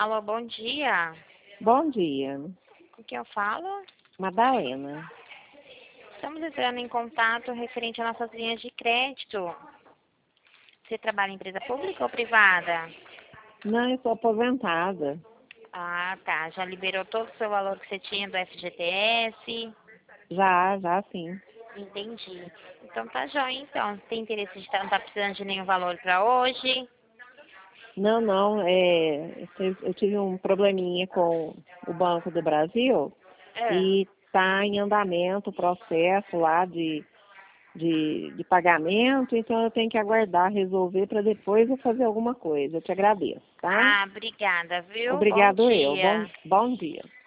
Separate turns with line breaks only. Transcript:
Alô, bom dia.
Bom dia,
Com quem eu falo?
Madalena.
Estamos entrando em contato referente às nossas linhas de crédito. Você trabalha em empresa pública ou privada?
Não, eu sou aposentada.
Ah, tá. Já liberou todo o seu valor que você tinha do FGTS?
Já sim.
Entendi. Então tá jóia, então. Você tem interesse de não tá precisando de nenhum valor para hoje?
Não, eu tive um probleminha com o Banco do Brasil
É.
e está em andamento o processo lá de pagamento, então eu tenho que aguardar resolver para depois eu fazer alguma coisa. Eu te agradeço, tá?
Ah, obrigada, viu? Bom
Obrigado eu.
dia.
Bom dia.